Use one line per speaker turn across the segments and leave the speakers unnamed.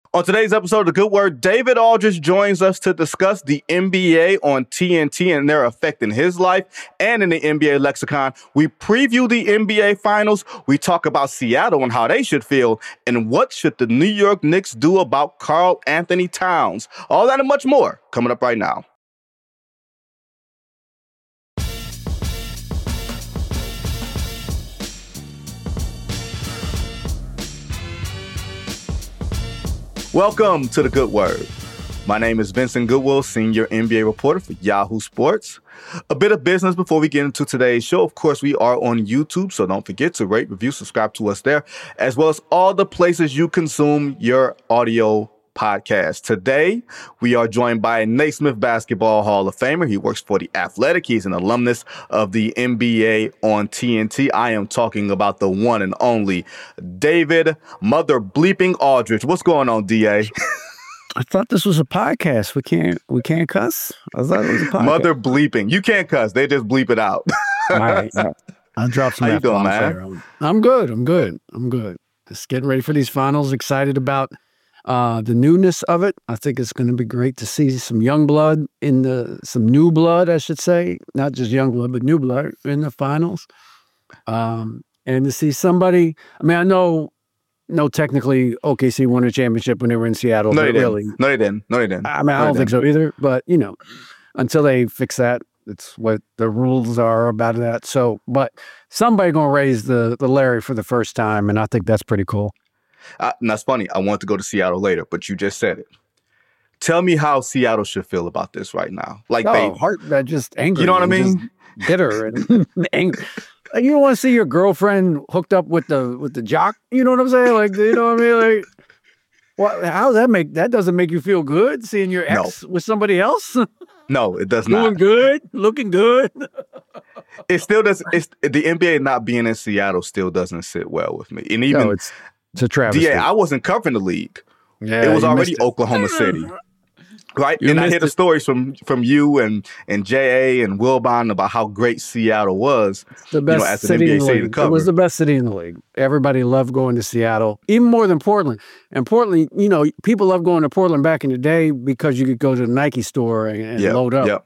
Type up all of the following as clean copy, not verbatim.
On today's episode of The Good Word, David Aldridge joins us to discuss the NBA on TNT and their effect in his life and in the NBA lexicon. We preview the NBA Finals. We talk about Seattle and how they should feel. And what should the New York Knicks do about Karl Anthony Towns? All that and much more coming up right now. Welcome to The Good Word. My name is Vincent Goodwill, senior NBA reporter for Yahoo Sports. A bit of business before we get into today's show. Of course, we are on YouTube, so don't forget to rate, review, subscribe to us there, as well as all the places you consume your audio podcast. Today, we are joined by a Naismith Basketball Hall of Famer. He works for The Athletic. He's an alumnus of the NBA on TNT. I am talking about the one and only David Mother Bleeping Aldridge. What's going on, DA?
I thought this was a podcast. We can't cuss. I thought it was a podcast.
Mother Bleeping. You can't cuss. They just bleep it out.
All right. I'll drop some.
How you doing, man?
I'm good. Just getting ready for these finals. Excited about the newness of it. I think it's going to be great to see some young blood some new blood, I should say, not just young blood, but new blood in the finals. And to see somebody, I mean, I know technically OKC won a championship when they were in Seattle.
No, they didn't.
Really.
No, they didn't.
I mean, I don't think so either, but until they fix that, it's what the rules are about that. So, but somebody going to raise the Larry for the first time, and I think that's pretty cool.
And that's funny. I want to go to Seattle later, but you just said it. Tell me how Seattle should feel about this right now.
Just angry.
You know what I mean?
Bitter and angry. You don't want to see your girlfriend hooked up with the jock. You know what I'm saying? Like, you know what I mean? Like, how does that doesn't make you feel good seeing your ex with somebody else?
No, it does not.
Doing good, looking good.
It still does. The NBA not being in Seattle still doesn't sit well with me. And even
it's a travesty.
DA, I wasn't covering the league.
Yeah,
it was already Oklahoma City. Right? And I hear the stories from you and J.A. and Wilbon about how great Seattle was.
The best
as an
city
NBA
in the
city
league.
to cover.
It was the best city in the league. Everybody loved going to Seattle, even more than Portland. And Portland, people loved going to Portland back in the day because you could go to the Nike store and load up,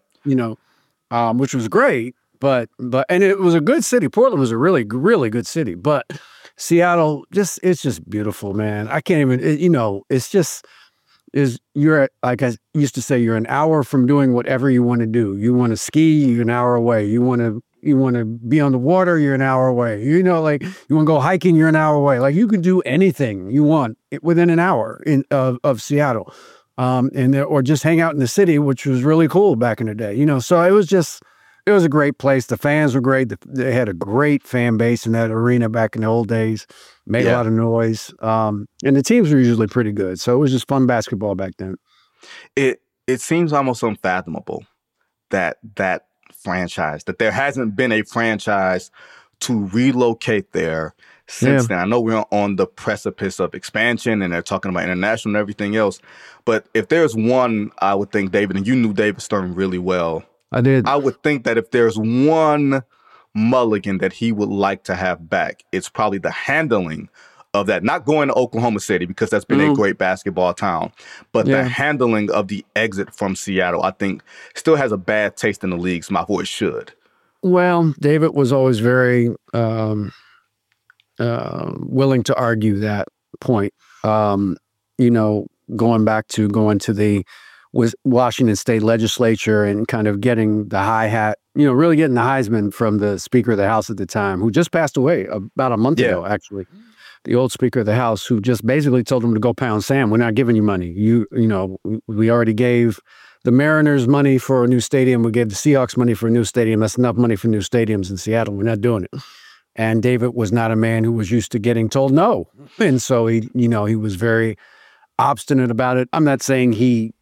which was great. But it was a good city. Portland was a really, really good city. But Seattle, it's just beautiful, man. I can't even, it's just... you're like I used to say, you're an hour from doing whatever you want to do. You want to ski, you're an hour away. You want to be on the water, you're an hour away. You want to go hiking, you're an hour away. Like, you can do anything you want within an hour of Seattle, or just hang out in the city, which was really cool back in the day. So it was a great place. The fans were great. They had a great fan base in that arena back in the old days. Made a lot of noise. And the teams were usually pretty good. So it was just fun basketball back then.
It seems almost unfathomable that franchise, that there hasn't been a franchise to relocate there since then. I know we're on the precipice of expansion and they're talking about international and everything else. But if there's one, I would think, David, and you knew David Stern really well.
I did.
I would think that if there's one mulligan that he would like to have back, it's probably the handling of that. Not going to Oklahoma City, because that's been a great basketball town, but the handling of the exit from Seattle, I think, still has a bad taste in the league's mouth, or it should.
Well, David was always very willing to argue that point. Going to the Washington State legislature and kind of getting the hi-hat, really getting the Heisman from the Speaker of the House at the time, who just passed away about a month ago, actually. The old Speaker of the House, who just basically told him to go pound sand. We're not giving you money. We already gave the Mariners money for a new stadium. We gave the Seahawks money for a new stadium. That's enough money for new stadiums in Seattle. We're not doing it. And David was not a man who was used to getting told no. And so he was very obstinate about it. I'm not saying he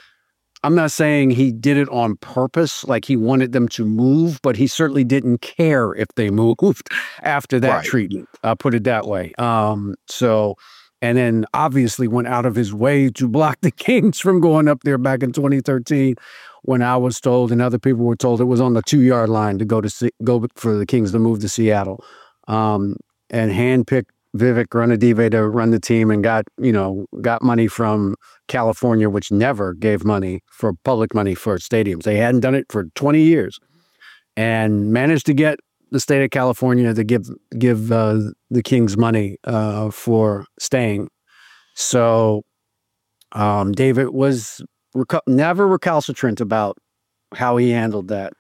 did it on purpose, like he wanted them to move, but he certainly didn't care if they moved after that treatment. I'll put it that way. And then obviously went out of his way to block the Kings from going up there back in 2013, when I was told and other people were told it was on the 2-yard line to go for the Kings to move to Seattle. And handpicked Vivek Ranadive to run the team and got money from California, which never gave money for public money for stadiums. They hadn't done it for 20 years and managed to get the state of California to give the Kings money for staying. So David was never recalcitrant about how he handled that.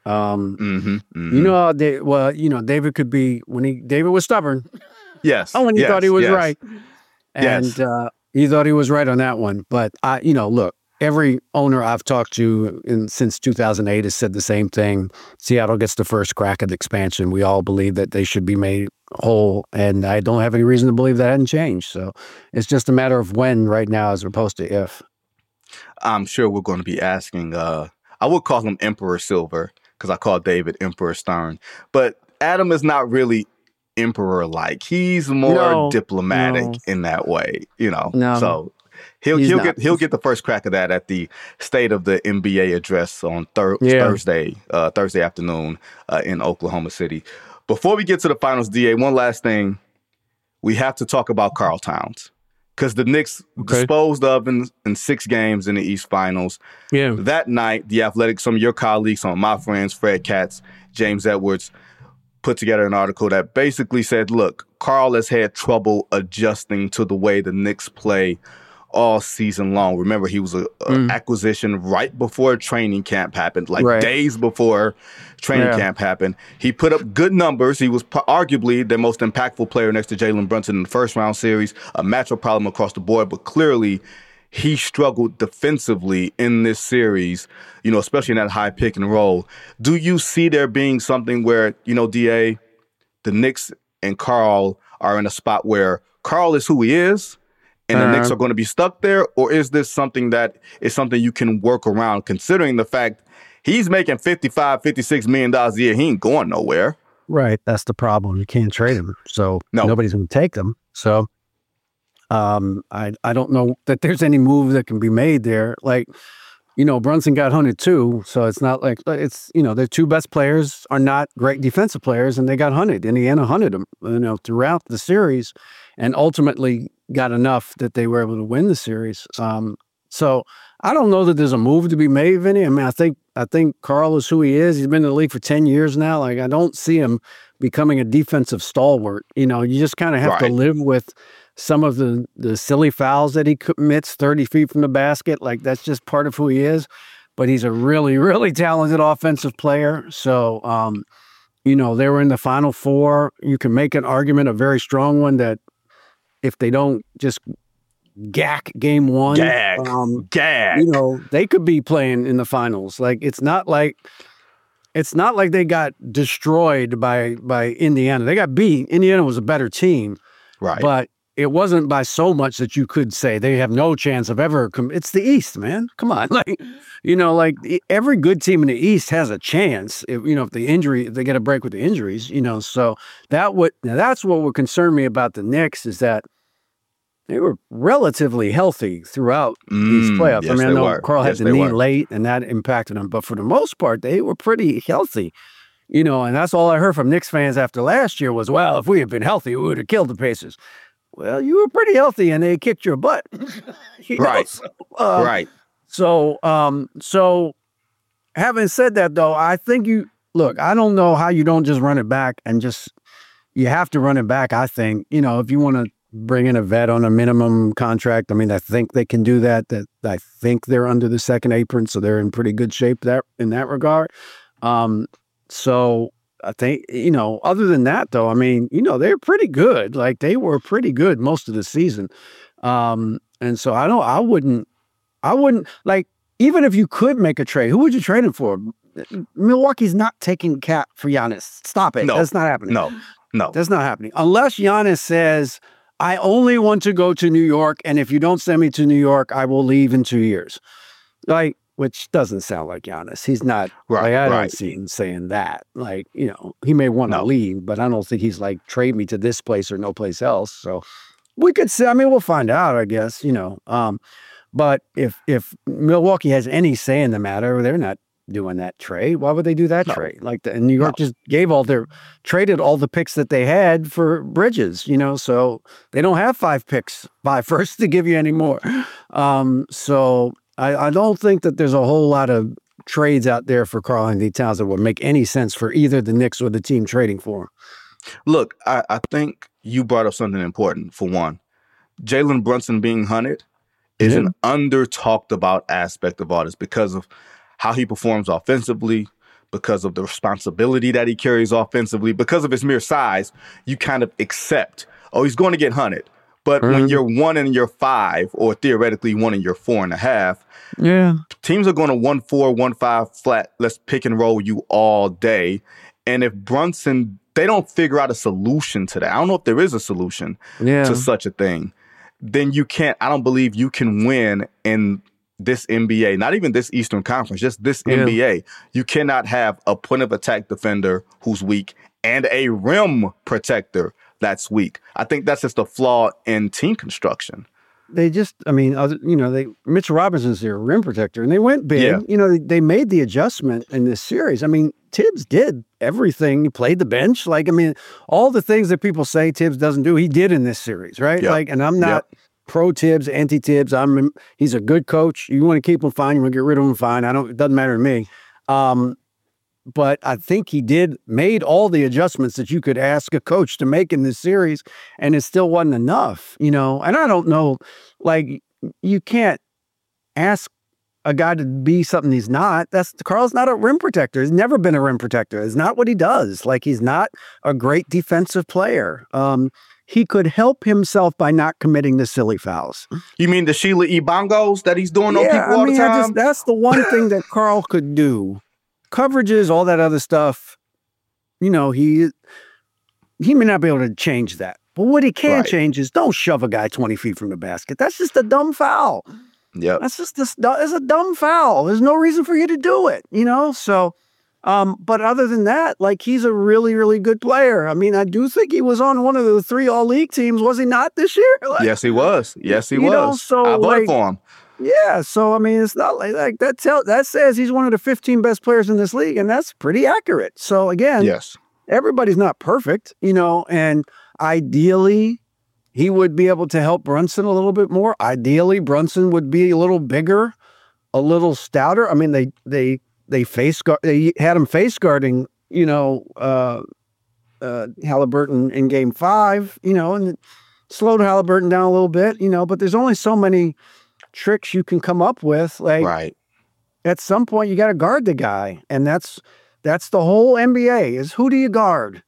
David could be David was stubborn.
Yes.
When he thought he was right. And he thought he was right on that one. But look, every owner I've talked to since 2008 has said the same thing. Seattle gets the first crack at expansion. We all believe that they should be made whole, and I don't have any reason to believe that hadn't changed. So it's just a matter of when right now as opposed to if.
I'm sure we're going to be asking, I would call him Emperor Silver because I call David Emperor Stern. But Adam is not really emperor-like. He's more diplomatic in that way, So he'll get the first crack of that at the State of the NBA address on Thursday afternoon in Oklahoma City. Before we get to the finals, DA, one last thing. We have to talk about Karl Towns because the Knicks disposed of in 6 games in the East Finals.
Yeah.
That night, The Athletic, some of your colleagues, some of my friends, Fred Katz, James Edwards, put together an article that basically said, look, Karl has had trouble adjusting to the way the Knicks play all season long. Remember, he was an acquisition right before training camp happened, days before training camp happened. He put up good numbers. He was arguably the most impactful player next to Jalen Brunson in the first-round series, a matchup problem across the board, but clearly he struggled defensively in this series, especially in that high pick and roll. Do you see there being something where, DA, the Knicks and Karl are in a spot where Karl is who he is and the Knicks are going to be stuck there? Or is this something that is something you can work around, considering the fact he's making $55, $56 million a year? He ain't going nowhere.
Right. That's the problem. You can't trade him. So nobody's going to take them. So I don't know that there's any move that can be made there. Brunson got hunted too, so it's not like their 2 best players are not great defensive players, and they got hunted. Indiana hunted them, throughout the series, and ultimately got enough that they were able to win the series. So I don't know that there's a move to be made, Vinny. I mean, I think Karl is who he is. He's been in the league for 10 years now. I don't see him becoming a defensive stalwart. You just kind of have to live with some of the silly fouls that he commits 30 feet from the basket. That's just part of who he is. But he's a really, really talented offensive player. So, they were in the Final Four. You can make an argument, a very strong one, that if they don't just gack game 1, they could be playing in the finals. It's not like they got destroyed by Indiana. They got beat. Indiana was a better team.
Right.
But it wasn't by so much that you could say they have no chance of ever. It's the East, man. Come on. Every good team in the East has a chance if they get a break with the injuries, so that's what would concern me about the Knicks, is that they were relatively healthy throughout these playoffs.
Yes,
I know Karl had the knee late and that impacted them, but for the most part, they were pretty healthy. And that's all I heard from Knicks fans after last year was, well, if we had been healthy, we would have killed the Pacers. Well, you were pretty healthy and they kicked your butt.
Right. Right.
So having said that, though, I think I don't know how you don't just run it back and you have to run it back. I think, if you want to bring in a vet on a minimum contract, I mean, I think they can do that. I think they're under the second apron, so they're in pretty good shape in that regard. So I think, other than that, though, I mean, they're pretty good. They were pretty good most of the season. And so I wouldn't, even if you could make a trade, who would you trade him for? Milwaukee's not taking Cat for Giannis. Stop it.
No.
That's not happening.
No.
That's not happening. Unless Giannis says, I only want to go to New York, and if you don't send me to New York, I will leave in 2 years. Which doesn't sound like Giannis. He's not, I don't see him saying that. He may want to leave, but I don't think he's trade me to this place or no place else. So we could say, we'll find out, I guess, But if Milwaukee has any say in the matter, they're not doing that trade. Why would they do that trade? Like, and New York just traded all the picks that they had for Bridges, so they don't have 5 firsts to give you anymore. So I don't think that there's a whole lot of trades out there for Karl-Anthony Towns that would make any sense for either the Knicks or the team trading for him.
Look, I think you brought up something important. For one, Jalen Brunson being hunted is an under-talked about aspect of all this because of how he performs offensively, because of the responsibility that he carries offensively, because of his mere size. You kind of accept, he's going to get hunted. But when you're 1 and you're 5, or theoretically 1 and you're 4.5, teams are going to 1-4, 1-5 flat. Let's pick and roll you all day. And if Brunson, they don't figure out a solution to that. I don't know if there is a solution to such a thing. Then I don't believe you can win in this NBA, not even this Eastern Conference, just this NBA. You cannot have a point of attack defender who's weak and a rim protector that's weak. I think that's just a flaw in team construction.
Mitchell Robinson's their rim protector, and they went big. Yeah. They made the adjustment in this series. I mean, Tibbs did everything. He played the bench. All the things that people say Tibbs doesn't do, he did in this series, right? Yep. And I'm not pro Tibbs, anti Tibbs. He's a good coach. You want to keep him, fine. You want to get rid of him, fine. It doesn't matter to me. But I think he made all the adjustments that you could ask a coach to make in this series, and it still wasn't enough, And I don't know, you can't ask a guy to be something he's not. Karl's not a rim protector. He's never been a rim protector. It's not what he does. He's not a great defensive player. He could help himself by not committing the silly fouls.
You mean the Sheila E. Bongos that he's doing on people all the time?
That's the one thing that Karl could do. Coverages, all that other stuff, he may not be able to change that. But what he can change is don't shove a guy 20 feet from the basket. That's just a dumb foul.
Yeah,
that's just it's a dumb foul. There's no reason for you to do it, So, but other than that, he's a really, really good player. I mean, I do think he was on one of the 3 All-League teams, was he not this year?
Yes, he was. Yes, he was. I voted for him.
Yeah, so I mean, it's not like that. That says he's one of the 15 best players in this league, and that's pretty accurate. So again, everybody's not perfect, and ideally, he would be able to help Brunson a little bit more. Ideally, Brunson would be a little bigger, a little stouter. I mean, they had him face guarding, Halliburton in Game 5, and slowed Halliburton down a little bit, But there's only so many tricks you can come up with. At some point you got to guard the guy, and that's the whole NBA is who do you guard?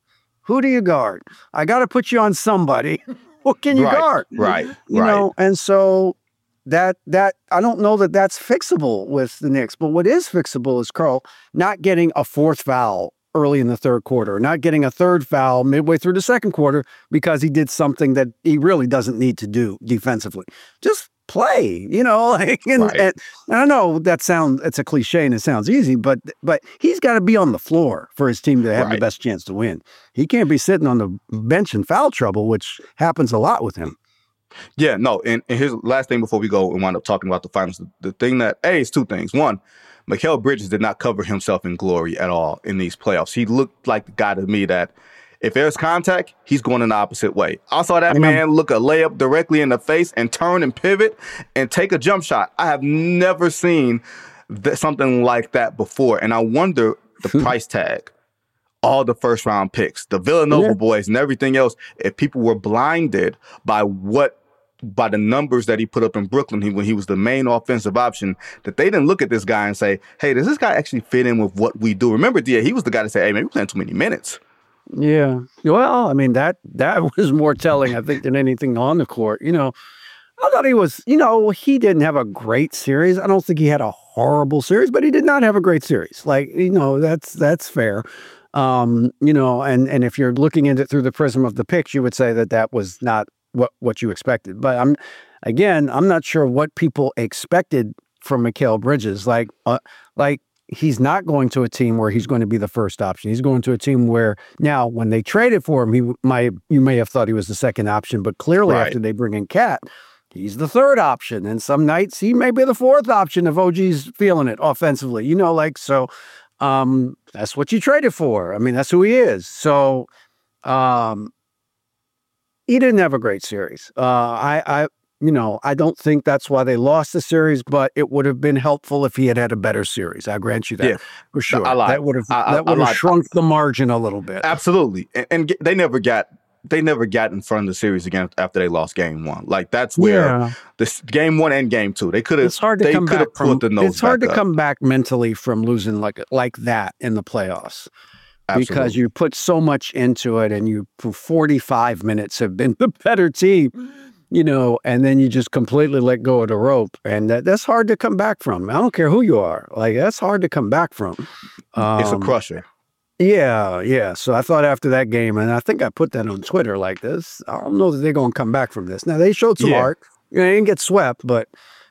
I got to put you on somebody. What can you guard? And so that I don't know that that's fixable with the Knicks, but what is fixable is Karl not getting a 4th foul early in the 3rd quarter, not getting a 3rd foul midway through the 2nd quarter because he did something that he really doesn't need to do defensively. Just play, and I know it's a cliche and it sounds easy, but he's got to be on the floor for his team to have the best chance to win. He can't be sitting on the bench in foul trouble, which happens a lot with him.
Yeah, no, and here's the last thing before we go and wind up talking about the finals. The thing that, it's 2 things. One, Mikal Bridges did not cover himself in glory at all in these playoffs. He looked like the guy to me that if there's contact, he's going in the opposite way. I saw that man look a layup directly in the face and turn and pivot and take a jump shot. I have never seen something like that before. And I wonder the price tag, all the first-round picks, the Villanova boys and everything else, if people were blinded by the numbers that he put up in Brooklyn when he was the main offensive option, that they didn't look at this guy and say, hey, does this guy actually fit in with what we do? Remember, he was the guy to say, hey, man, we're playing too many minutes.
Yeah. Well, I mean, that was more telling, I think, than anything on the court. I thought he was, he didn't have a great series. I don't think he had a horrible series, but he did not have a great series. That's fair. And if you're looking at it through the prism of the picks, you would say that was not what you expected. But I'm not sure what people expected from Mikal Bridges. He's not going to a team where he's going to be the first option. He's going to a team where now, when they traded for him, you may have thought he was the second option, but clearly after they bring in Cat, he's the third option. And some nights he may be the fourth option if OG's feeling it offensively. So that's what you traded for. I mean, that's who he is. So he didn't have a great series. I don't think that's why they lost the series, but it would have been helpful if he had a better series. I grant you that for sure. That would have shrunk the margin a little bit.
Absolutely, and they never got in front of the series again after they lost game one. Like that's where this game one and game two they could have.
It's hard to come back from. It's hard to come back mentally from losing like that in the playoffs. Absolutely. Because you put so much into it, and you for 45 minutes have been the better team. And then you just completely let go of the rope. And that's hard to come back from. I don't care who you are. Like, that's hard to come back from.
It's a crusher.
Yeah. So I thought after that game, and I think I put that on Twitter like this, I don't know that they're going to come back from this. Now, they showed some heart. They didn't get swept, but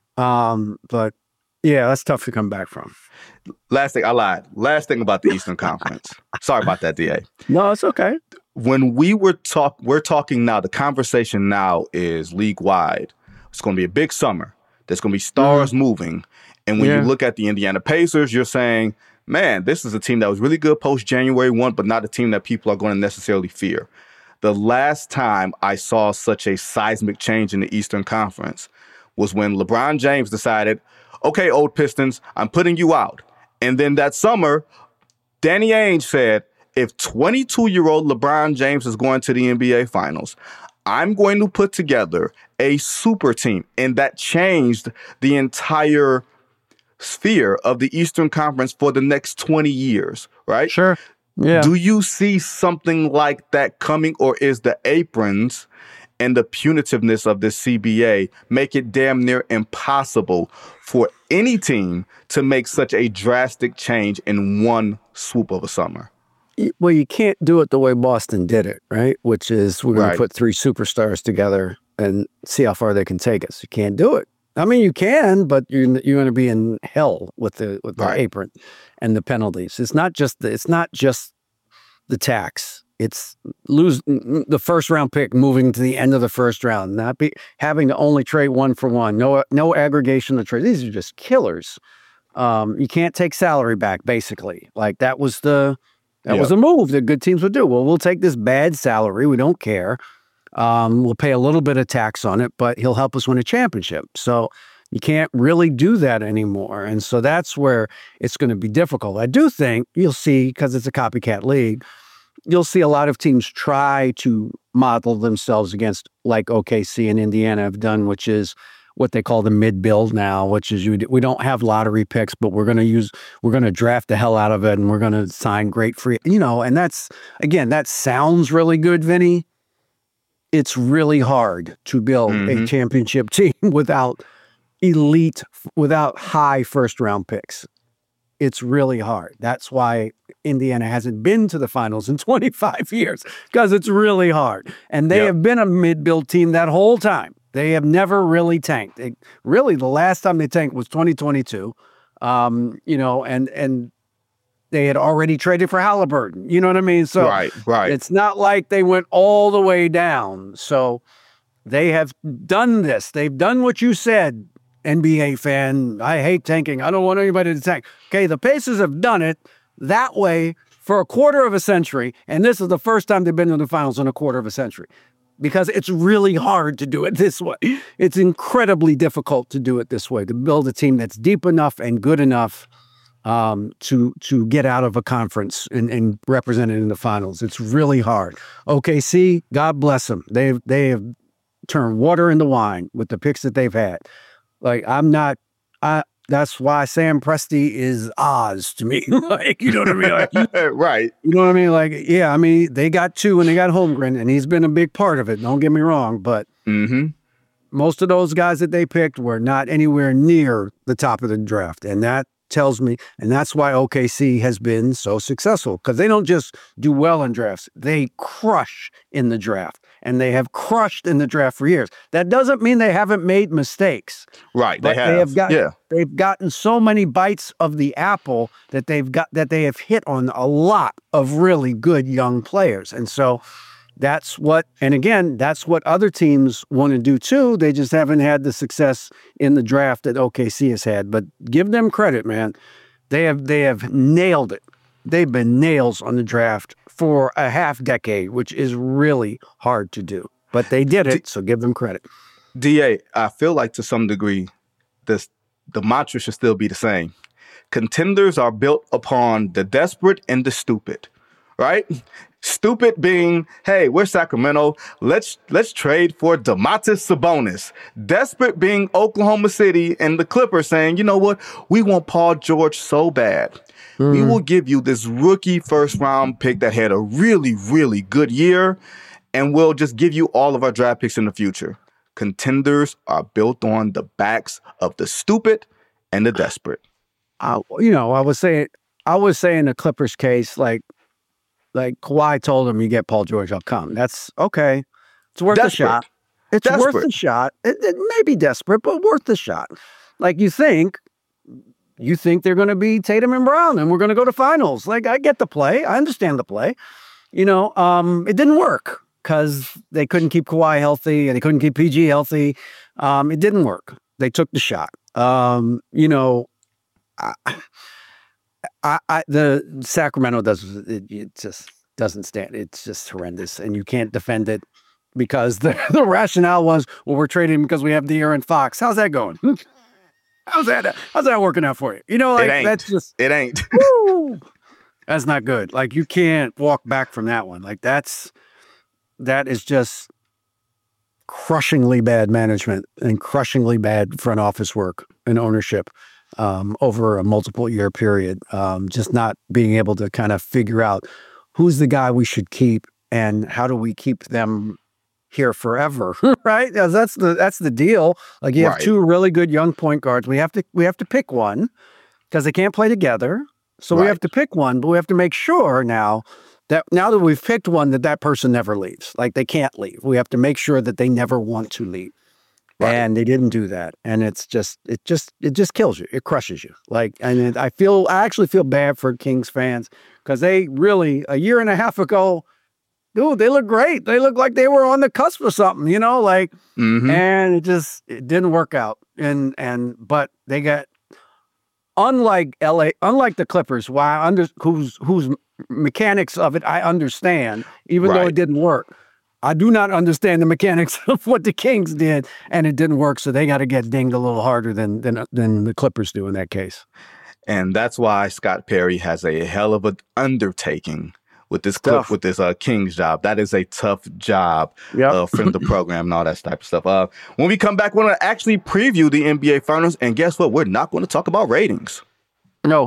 that's tough to come back from.
Last thing, I lied. Last thing about the Eastern Conference. Sorry about that, DA.
No, it's okay.
When we're talking now, the conversation now is league-wide. It's going to be a big summer. There's going to be stars moving. And when you look at the Indiana Pacers, you're saying, man, this is a team that was really good post-January 1, but not a team that people are going to necessarily fear. The last time I saw such a seismic change in the Eastern Conference was when LeBron James decided, okay, old Pistons, I'm putting you out. And then that summer, Danny Ainge said, if 22-year-old LeBron James is going to the NBA Finals, I'm going to put together a super team. And that changed the entire sphere of the Eastern Conference for the next 20 years, right?
Sure. Yeah.
Do you see something like that coming, or is the aprons and the punitiveness of this CBA make it damn near impossible for any team to make such a drastic change in one swoop of a summer?
Well, you can't do it the way Boston did it, right? Which is we're going to put three superstars together and see how far they can take us. You can't do it. I mean, you can, but you're going to be in hell with the apron and the penalties. It's not just the tax. It's lose the first round pick, moving to the end of the first round, having to only trade 1-for-1. No aggregation of trade. These are just killers. You can't take salary back. Basically, like that was a move that good teams would do. Well, we'll take this bad salary. We don't care. We'll pay a little bit of tax on it, but he'll help us win a championship. So you can't really do that anymore. And so that's where it's going to be difficult. I do think you'll see, because it's a copycat league, you'll see a lot of teams try to model themselves against like OKC and Indiana have done, which is what they call the mid-build now, which is we don't have lottery picks, but we're going to draft the hell out of it, and we're going to sign great free, and that's, again, that sounds really good, Vinny. It's really hard to build a championship team without high first-round picks. It's really hard. That's why Indiana hasn't been to the finals in 25 years, because it's really hard. And they have been a mid-build team that whole time. They have never really tanked. The last time they tanked was 2022, and they had already traded for Halliburton. You know what I mean? So
right.
It's not like they went all the way down. So they have done this. They've done what you said, NBA fan. I hate tanking. I don't want anybody to tank. Okay, the Pacers have done it that way for a quarter of a century, and this is the first time they've been in the finals in a quarter of a century. Because it's really hard to do it this way. It's incredibly difficult to do it this way, to build a team that's deep enough and good enough to get out of a conference and represent it in the finals. It's really hard. OKC, God bless them. They have turned water into wine with the picks that they've had. Like, that's why Sam Presti is Oz to me. Like, you know what I mean? Like,
right.
You know what I mean? Like, yeah, I mean, they got two and they got Holmgren, and he's been a big part of it. Don't get me wrong, but most of those guys that they picked were not anywhere near the top of the draft. And that tells me, and that's why OKC has been so successful, because they don't just do well in drafts. They crush in the draft. And they have crushed in the draft for years. That doesn't mean they haven't made mistakes.
Right, they have.
They've gotten so many bites of the apple that they have hit on a lot of really good young players. And so that's what other teams want to do too. They just haven't had the success in the draft that OKC has had. But give them credit, man. They have nailed it. They've been nails on the draft for a half decade, which is really hard to do. But they did it, so give them credit.
DA, I feel like to some degree, the mantra should still be the same. Contenders are built upon the desperate and the stupid, right? Stupid being, hey, we're Sacramento. Let's trade for Domantas Sabonis. Desperate being Oklahoma City and the Clippers saying, you know what? We want Paul George so bad. We will give you this rookie first-round pick that had a really, really good year, and we'll just give you all of our draft picks in the future. Contenders are built on the backs of the stupid and the desperate.
I was saying the Clippers case, like Kawhi told him, you get Paul George, I'll come. That's okay. It's worth the shot. It's worth the shot. It may be desperate, but worth the shot. Like you think they're going to be Tatum and Brown and we're going to go to finals. Like, I get the play. I understand the play. It didn't work because they couldn't keep Kawhi healthy and they couldn't keep PG healthy. It didn't work. They took the shot. The Sacramento just doesn't stand. It's just horrendous, and you can't defend it because the rationale was, well, we're trading because we have De'Aaron Fox. How's that going? How's that working out for you?
It ain't.
Woo, that's not good. Like, you can't walk back from that one. Like, that is just crushingly bad management and crushingly bad front office work and ownership. Over a multiple year period, just not being able to kind of figure out who's the guy we should keep and how do we keep them here forever, right? That's the deal. Like, you have two really good young point guards. We have to pick one because they can't play together. So we have to pick one, but we have to make sure now that we've picked one that person never leaves. Like, they can't leave. We have to make sure that they never want to leave. Right. And they didn't do that. And it just kills you. It crushes you. Like, and I actually feel bad for Kings fans because they really, a year and a half ago, dude, they look great. They look like they were on the cusp of something, and it didn't work out. But they got, unlike the Clippers, whose mechanics of it I understand, even though it didn't work. I do not understand the mechanics of what the Kings did, and it didn't work, so they got to get dinged a little harder than the Clippers do in that case.
And that's why Scott Perry has a hell of an undertaking with this Kings job. That is a tough job from the program and all that type of stuff. When we come back, we're going to actually preview the NBA Finals, and guess what? We're not going to talk about ratings.
No.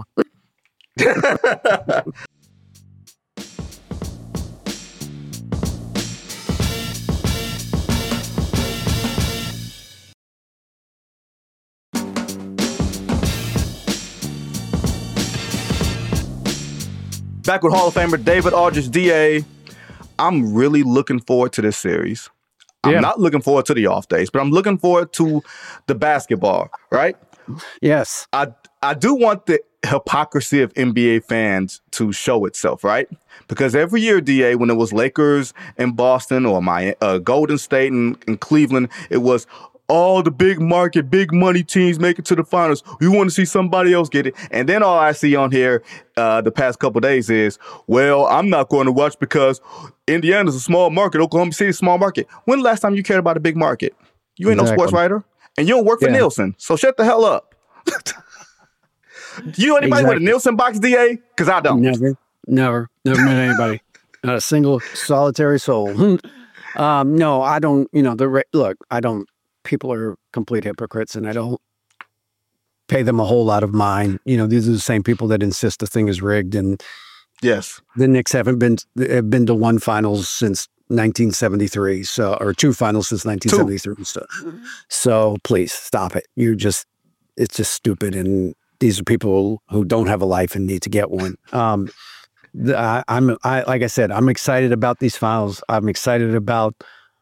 Back with Hall of Famer David Aldridge, DA. I'm really looking forward to this series. I'm not looking forward to the off days, but I'm looking forward to the basketball, right?
Yes.
I do want the hypocrisy of NBA fans to show itself, right? Because every year, DA, when it was Lakers in Boston or Golden State in Cleveland, it was all the big market, big money teams make it to the finals. We want to see somebody else get it. And then all I see on here the past couple of days is, well, I'm not going to watch because Indiana's a small market. Oklahoma City's a small market. When the last time you cared about a big market? You ain't no sports writer. And you don't work for Nielsen. So shut the hell up. You know anybody with a Nielsen box, DA? Because I don't.
Never met anybody. Not a single solitary soul. No, I don't. I don't. People are complete hypocrites, and I don't pay them a whole lot of mind. These are the same people that insist the thing is rigged. And
yes,
the Knicks have been to one finals since 1973, or two finals since 1973. So please stop it. It's just stupid. And these are people who don't have a life and need to get one. Like I said, I'm excited about these finals. I'm excited about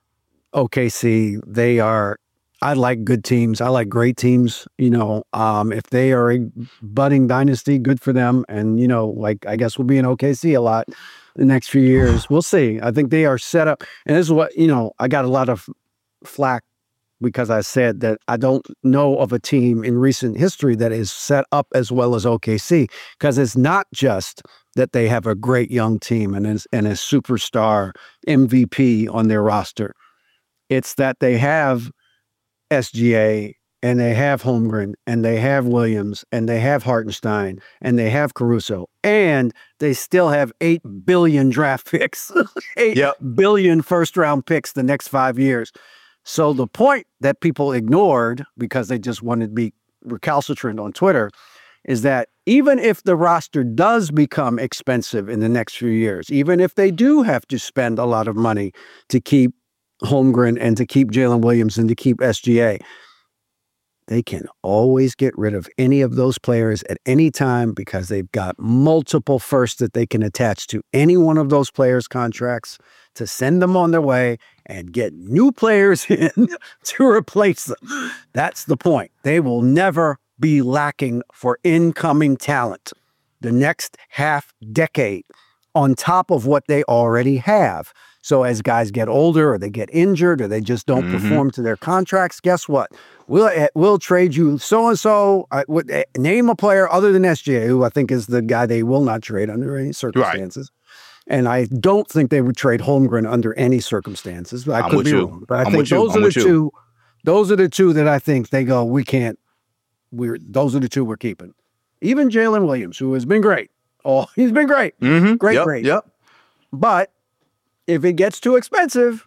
OKC. I like good teams. I like great teams. If they are a budding dynasty, good for them. And, I guess we'll be in OKC a lot. the next few years. We'll see. I think they are set up. And this is what, I got a lot of flack because I said that I don't know of a team in recent history that is set up as well as OKC, because it's not just that they have a great young team and a superstar MVP on their roster. It's that they have SGA and they have Holmgren and they have Williams and they have Hartenstein and they have Caruso, and they still have 8 billion draft picks, 8 billion first-round picks the next 5 years. So the point that people ignored because they just wanted to be recalcitrant on Twitter is that even if the roster does become expensive in the next few years, even if they do have to spend a lot of money to keep Holmgren and to keep Jalen Williams and to keep SGA, they can always get rid of any of those players at any time because they've got multiple firsts that they can attach to any one of those players' contracts to send them on their way and get new players in to replace them. That's the point. They will never be lacking for incoming talent the next half decade on top of what they already have. So as guys get older or they get injured or they just don't perform to their contracts, guess what? We'll trade you so-and-so. Name a player other than SGA, who I think is the guy they will not trade under any circumstances. Right. And I don't think they would trade Holmgren under any circumstances. I could be wrong. But I think those are the two that I think they go, we can't. Those are the two we're keeping. Even Jalen Williams, who has been great. Oh, he's been great. Great.
Yep.
But if it gets too expensive,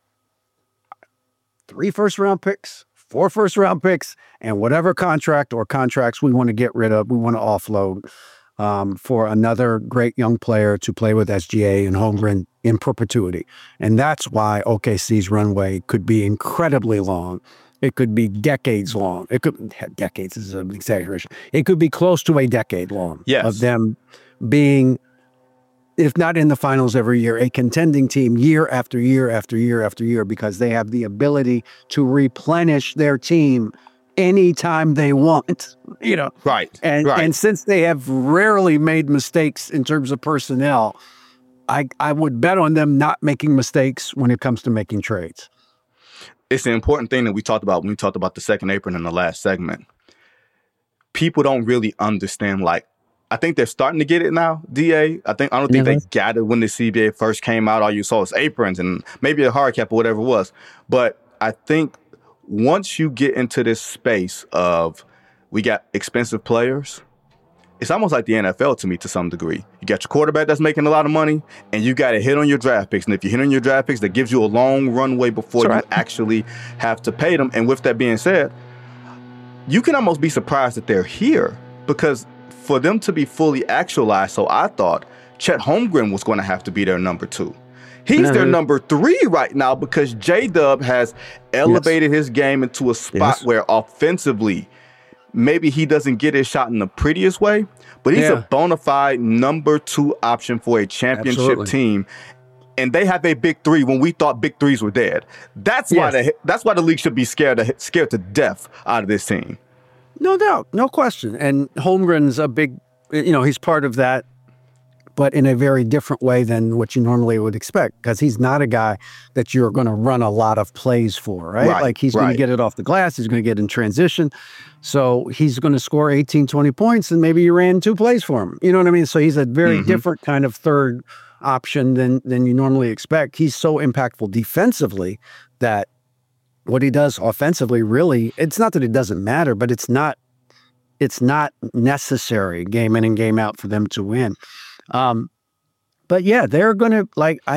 3 first-round picks, 4 first-round picks, and whatever contract or contracts we want to get rid of, we want to offload for another great young player to play with SGA and Holmgren in perpetuity. And that's why OKC's runway could be incredibly long. It could be decades long. Decades is an exaggeration. It could be close to a decade long of them being, if not in the finals every year, a contending team year after year after year after year, because they have the ability to replenish their team anytime they want,
Right.
And since they have rarely made mistakes in terms of personnel, I would bet on them not making mistakes when it comes to making trades.
It's an important thing that we talked about when we talked about the second apron in the last segment. People don't really understand, I think they're starting to get it now, DA. I don't think they got it when the CBA first came out. All you saw was aprons and maybe a hard cap or whatever it was. But I think once you get into this space of we got expensive players, it's almost like the NFL to me to some degree. You got your quarterback that's making a lot of money, and you got to hit on your draft picks. And if you hit on your draft picks, that gives you a long runway before you actually have to pay them. And with that being said, you can almost be surprised that they're here, because for them to be fully actualized, so I thought Chet Holmgren was going to have to be their number 2. He's their number 3 right now because J-Dub has elevated his game into a spot where offensively, maybe he doesn't get his shot in the prettiest way, but he's a bona fide number 2 option for a championship team. And they have a big 3 when we thought big 3s were dead. That's why the league should be scared to death out of this team.
No doubt, no question. And Holmgren's a big, he's part of that, but in a very different way than what you normally would expect, because he's not a guy that you're going to run a lot of plays for, right? Like he's going to get it off the glass. He's going to get in transition. So he's going to score 18, 20 points, and maybe you ran 2 plays for him. You know what I mean? So he's a very different kind of third option than you normally expect. He's so impactful defensively that what he does offensively, really, it's not that it doesn't matter, but it's not necessary game in and game out for them to win. But yeah, they're going to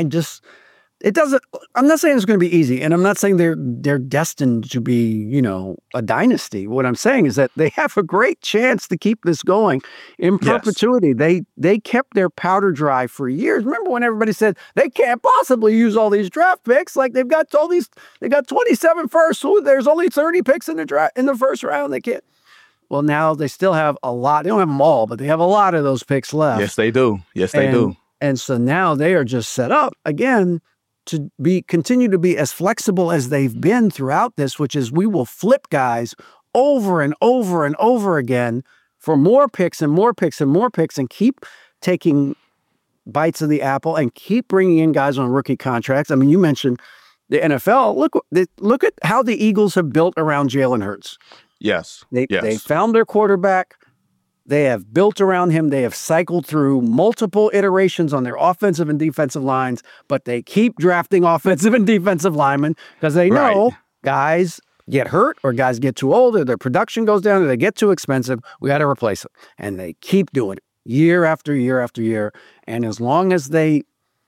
I'm not saying it's going to be easy, and I'm not saying they're destined to be, a dynasty. What I'm saying is that they have a great chance to keep this going in perpetuity. They kept their powder dry for years. Remember when everybody said they can't possibly use all these draft picks? Like they got 27 firsts. So there's only 30 picks in the first round. They can't. Well, now they still have a lot. They don't have them all, but they have a lot of those picks left.
Yes, they do. They do.
And so now they are just set up again to continue to be as flexible as they've been throughout this, which is we will flip guys over and over and over again for more picks and more picks and more picks, and keep taking bites of the apple and keep bringing in guys on rookie contracts. I mean, you mentioned the NFL. Look at how the Eagles have built around Jalen Hurts.
Yes.
They found their quarterback. They have built around him. They have cycled through multiple iterations on their offensive and defensive lines, but they keep drafting offensive and defensive linemen because they know guys get hurt or guys get too old or their production goes down or they get too expensive. We got to replace them. And they keep doing it year after year after year. And as long as they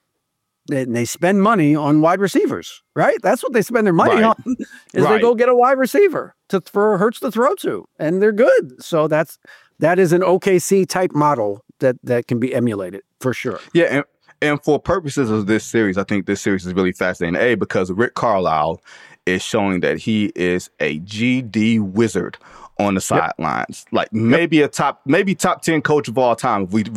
spend money on wide receivers, right? That's what they spend their money on is they go get a wide receiver for Hurts to throw to, and they're good. So that is an OKC type model that can be emulated for sure.
Yeah, and for purposes of this series, I think this series is really fascinating. Because Rick Carlisle is showing that he is a GD wizard on the sidelines. Like maybe top 10 coach of all time. If we're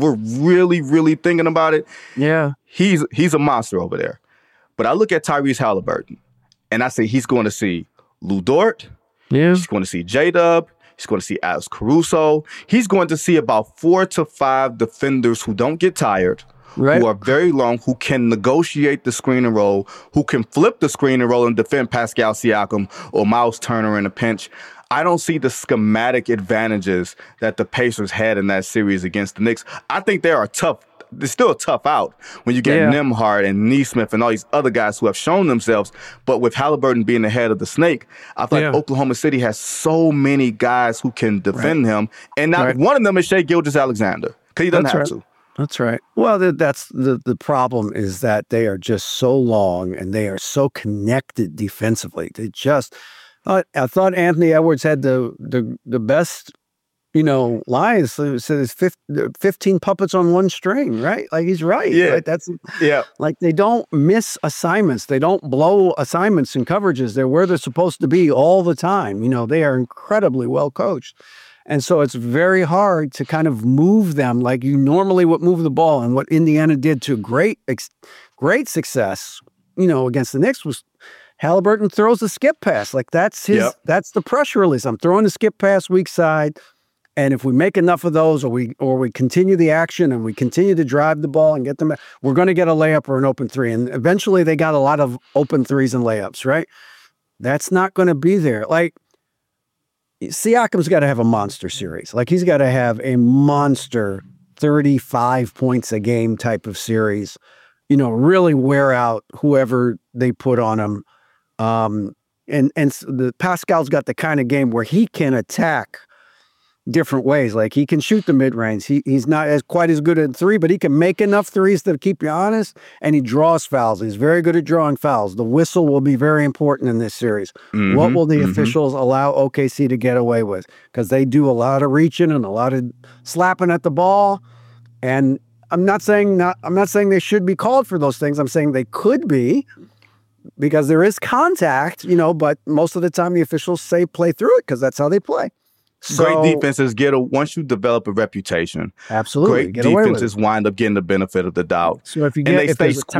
really thinking about it.
Yeah.
He's a monster over there. But I look at Tyrese Halliburton and I say he's going to see Lou Dort.
Yeah.
He's going to see J-Dub. He's going to see Alex Caruso. He's going to see about 4 to 5 defenders who don't get tired, who are very long, who can negotiate the screen and roll, who can flip the screen and roll and defend Pascal Siakam or Miles Turner in a pinch. I don't see the schematic advantages that the Pacers had in that series against the Knicks. I think they are tough. They're still a tough out when you get Nembhard and Nesmith and all these other guys who have shown themselves. But with Halliburton being the head of the snake, I feel like Oklahoma City has so many guys who can defend him. And not one of them is Shai Gilgeous-Alexander because he doesn't have to.
That's right. Well, that's the problem is that they are just so long and they are so connected defensively. They just I thought Anthony Edwards had the best, lines. So it says 15 puppets on one string, right? Like he's right.
Yeah.
Right? That's like they don't miss assignments. They don't blow assignments and coverages. They're where they're supposed to be all the time. They are incredibly well coached. And so it's very hard to kind of move them like you normally would move the ball. And what Indiana did to great success, against the Knicks was Halliburton throws a skip pass. Like that's that's the pressure release. I'm throwing a skip pass weak side. And if we make enough of those or we continue the action and we continue to drive the ball and get them, we're going to get a layup or an open three. And eventually they got a lot of open threes and layups, right? That's not going to be there. Like, Siakam's got to have a monster series. Like he's got to have a monster 35 points a game type of series, really wear out whoever they put on him. And the Pascal's got the kind of game where he can attack different ways. Like he can shoot the mid-range. He's not quite as good at three, but he can make enough threes to keep you honest, and he draws fouls. He's very good at drawing fouls. The whistle will be very important in this series. What will the officials allow OKC to get away with? Because they do a lot of reaching and a lot of slapping at the ball. And I'm not saying they should be called for those things. I'm saying they could be because there is contact, but most of the time the officials say play through it because that's how they play.
Great defenses once you develop a reputation.
Absolutely,
great defenses wind up getting the benefit of the doubt.
So if you
they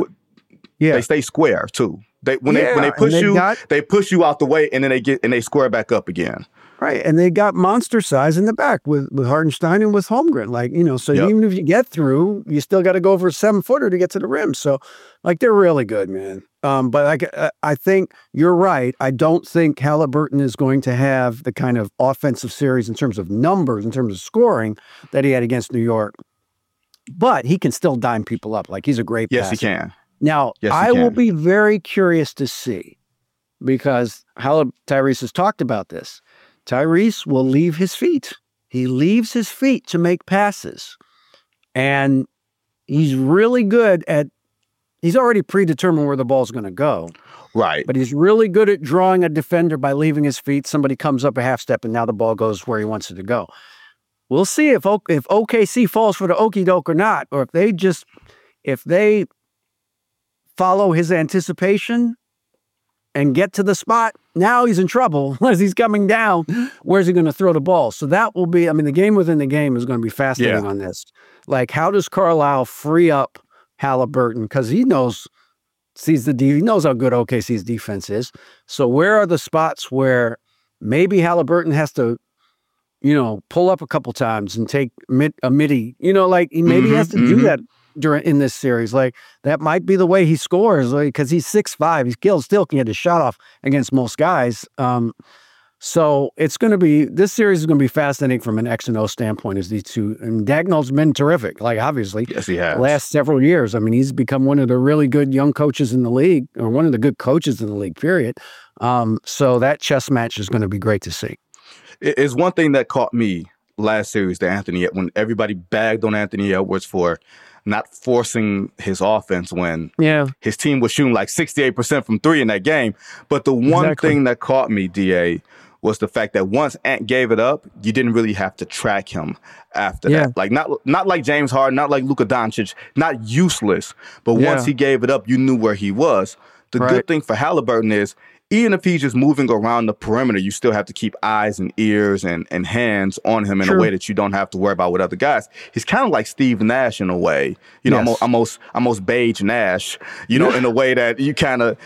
stay square too. When they push you, they push you out the way, and then they square back up again.
Right, and they got monster size in the back with Hartenstein and with Holmgren. Like so even if you get through, you still got to go for a 7-footer to get to the rim. So, like they're really good, man. But I think you're right. I don't think Halliburton is going to have the kind of offensive series in terms of numbers, in terms of scoring that he had against New York. But he can still dime people up. Like he's a great passer.
Yes, he can.
Now, I will be very curious to see because Tyrese has talked about this. Tyrese will leave his feet. He leaves his feet to make passes. And he's really good he's already predetermined where the ball's going to go.
Right.
But he's really good at drawing a defender by leaving his feet. Somebody comes up a half step and now the ball goes where he wants it to go. We'll see if OKC falls for the okie doke or not, or if they follow his anticipation and get to the spot. Now he's in trouble as he's coming down. Where's he going to throw the ball? So that will be, the game within the game is going to be fascinating on this. Like, how does Carlisle free up Halliburton? Because he knows how good OKC's defense is. So where are the spots where maybe Halliburton has to, pull up a couple times and take a midi? He has to do that in this series. Like, that might be the way he scores, because he's 6'5". He still can get his shot off against most guys. So this series is going to be fascinating from an X and O standpoint, as these two. And Daigneault's been terrific, like, obviously.
Yes, he has.
The last several years. I mean, he's become one of the really good young coaches in the league, or one of the good coaches in the league, period. So that chess match is going to be great to see.
It's one thing that caught me last series to Anthony, when everybody bagged on Anthony Edwards for not forcing his offense when his team was shooting like 68% from three in that game. But the one thing that caught me, DA, was the fact that once Ant gave it up, you didn't really have to track him after that. Like, not like James Harden, not like Luka Doncic, not useless. But once he gave it up, you knew where he was. The good thing for Halliburton is, even if he's just moving around the perimeter, you still have to keep eyes and ears and hands on him in a way that you don't have to worry about with other guys. He's kind of like Steve Nash in a way, you know, almost Beige Nash, you know, in a way that you kind of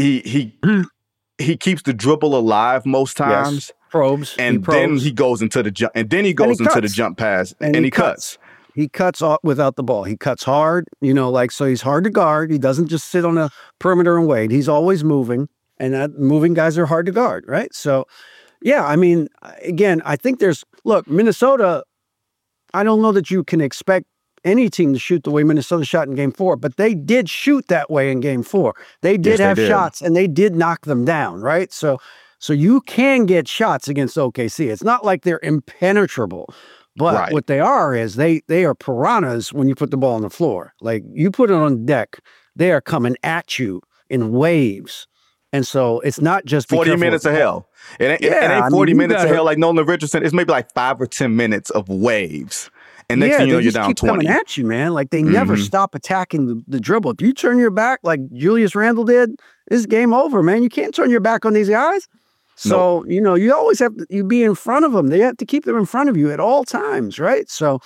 he keeps the dribble alive most times.
Probes.
And then he goes into the jump, and then he goes into the jump pass, and he cuts.
He cuts off without the ball. He cuts hard, you know, like, so he's hard to guard. He doesn't just sit on the perimeter and wait. He's always moving. And moving guys are hard to guard, right? So, yeah, I mean, again, I think Minnesota, I don't know that you can expect any team to shoot the way Minnesota shot in Game 4, but they did shoot that way in Game 4. They did have shots, and they did knock them down, right? So you can get shots against OKC. It's not like they're impenetrable, but what they are is they are piranhas when you put the ball on the floor. Like, you put it on deck, they are coming at you in waves. And so it's not just
40 minutes of hell. It ain't 40 minutes of hell like Nolan Richardson. It's maybe like 5 or 10 minutes of waves. And next thing you know, you're down 20.
Coming at you, man. Like, they never stop attacking the dribble. If you turn your back like Julius Randle did, it's game over, man. You can't turn your back on these guys. So, you know, you always have you be in front of them. They have to keep them in front of you at all times, right? So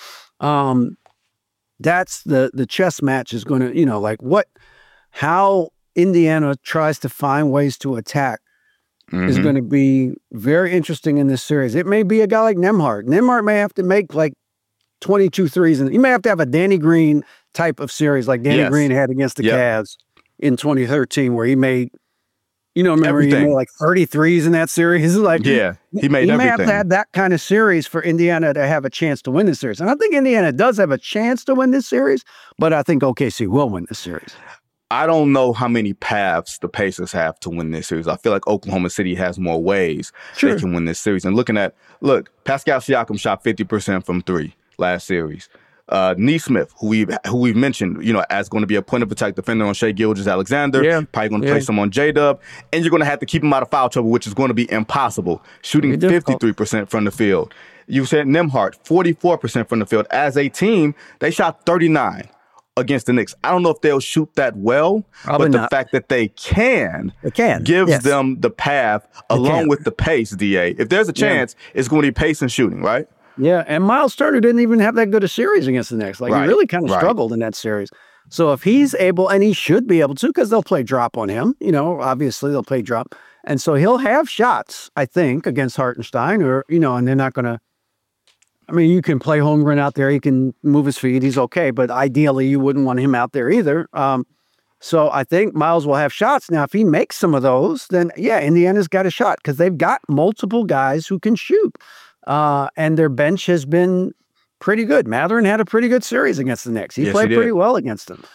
that's the chess match is going to, you know, like how Indiana tries to find ways to attack is going to be very interesting in this series. It may be a guy like Nembhard. Nembhard may have to make like 22 threes, and he may have to have a Danny Green type of series like Danny Green had against the Cavs in 2013, where he made, you know, remember he made like 30 threes in that series. Like,
he made everything.
He may have to have that kind of series for Indiana to have a chance to win this series. And I think Indiana does have a chance to win this series, but I think OKC will win this series.
I don't know how many paths the Pacers have to win this series. I feel like Oklahoma City has more ways they can win this series. And Pascal Siakam shot 50% from three last series. Nesmith, who we've mentioned, you know, as going to be a point of attack defender on Shai Gilgeous-Alexander, probably going to play some on J-Dub, and you're going to have to keep him out of foul trouble, which is going to be impossible. Shooting 53% from the field. You said Nembhard, 44% from the field. As a team, they shot 39 against the Knicks. I don't know if they'll shoot that well, but the fact that they can gives them the path along with the pace, DA. If there's a chance, it's going to be pace and shooting, right?
Yeah, and Miles Turner didn't even have that good a series against the Knicks. Like, he really kind of struggled in that series. So if he's able, and he should be able to, because they'll play drop on him, you know, obviously they'll play drop. And so he'll have shots, I think, against Hartenstein, or, you know, and they're not going to, I mean, you can play Holmgren out there. He can move his feet. He's okay. But ideally, you wouldn't want him out there either. So I think Miles will have shots. Now, if he makes some of those, then, Indiana's got a shot because they've got multiple guys who can shoot. And their bench has been pretty good. Mathurin had a pretty good series against the Knicks. He played pretty well against them.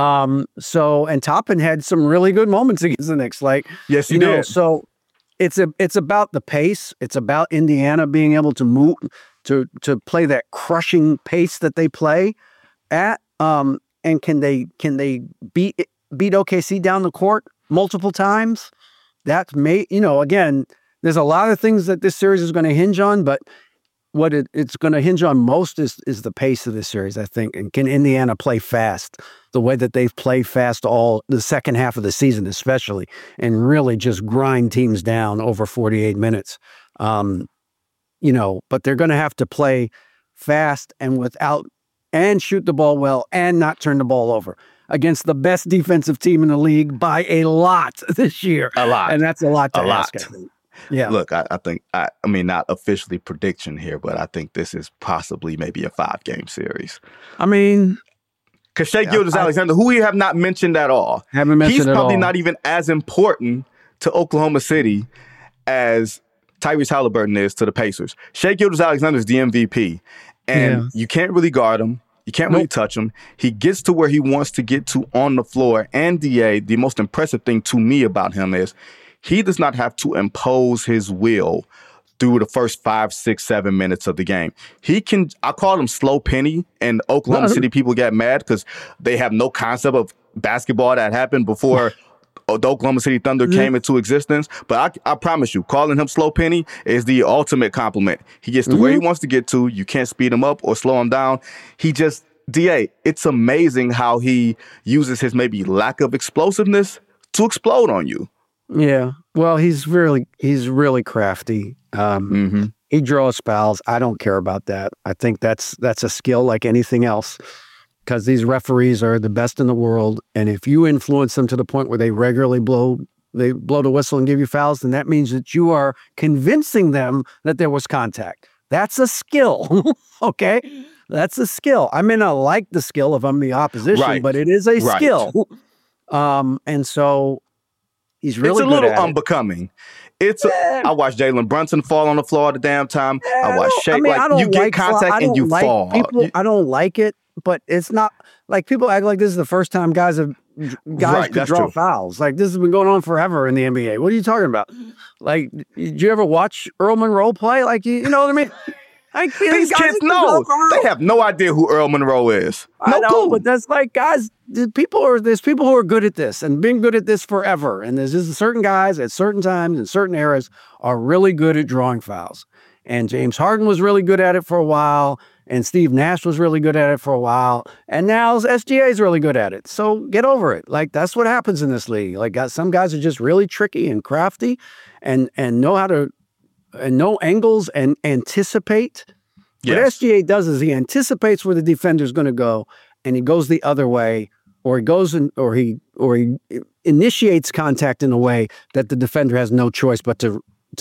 And Toppin had some really good moments against the Knicks. Like,
yes, he did.
So it's about the pace. It's about Indiana being able to move, to play that crushing pace that they play at. And can they beat OKC down the court multiple times? That may, again, there's a lot of things that this series is going to hinge on, but what it's going to hinge on most is the pace of this series, I think. And can Indiana play fast the way that they've played fast all the second half of the season, especially, and really just grind teams down over 48 minutes. But they're going to have to play fast and shoot the ball well and not turn the ball over against the best defensive team in the league by a lot this year.
A lot.
And that's a lot to ask, I think. Yeah.
Look, I think, I mean, not officially prediction here, but I think this is possibly maybe a 5-game series.
I mean,
Because Shai Gilgeous-Alexander, who we have not mentioned at all, he's probably not even as important to Oklahoma City as Tyrese Halliburton is to the Pacers. Shai Gilgeous-Alexander is the MVP, and you can't really guard him. You can't really touch him. He gets to where he wants to get to on the floor. And DA, the most impressive thing to me about him is he does not have to impose his will through the first 5, 6, 7 minutes of the game. He can, I call him slow penny, and Oklahoma City people get mad because they have no concept of basketball that happened before the Oklahoma City Thunder came into existence. But I promise you, calling him slow penny is the ultimate compliment. He gets to where he wants to get to. You can't speed him up or slow him down. He just, DA, it's amazing how he uses his maybe lack of explosiveness to explode on you.
Yeah. Well, he's really crafty. He draws fouls. I don't care about that. I think that's a skill like anything else, because these referees are the best in the world. And if you influence them to the point where they regularly blow the whistle and give you fouls, then that means that you are convincing them that there was contact. That's a skill. Okay? That's a skill. I may not like the skill if I'm the opposition, but it is a skill. And so he's really good at it.
It's a little unbecoming. I watched Jalen Brunson fall on the floor all the damn time. I watched Shai. You get contact and you fall.
I don't like it, but it's not like people act like this is the first time guys could draw fouls. Like this has been going on forever in the NBA. What are you talking about? Like, did you ever watch Earl Monroe play? Like, you know what I mean? Like,
these kids know. They have no idea who Earl Monroe is. No clue.
But that's like, guys, there's people who are good at this and been good at this forever. And there's just certain guys at certain times in certain eras are really good at drawing fouls. And James Harden was really good at it for a while. And Steve Nash was really good at it for a while. And now SGA is really good at it. So get over it. Like, that's what happens in this league. Like, some guys are just really tricky and crafty and know how to know angles and anticipate. What SGA does is he anticipates where the defender is going to go, and he goes the other way, or he initiates contact in a way that the defender has no choice but to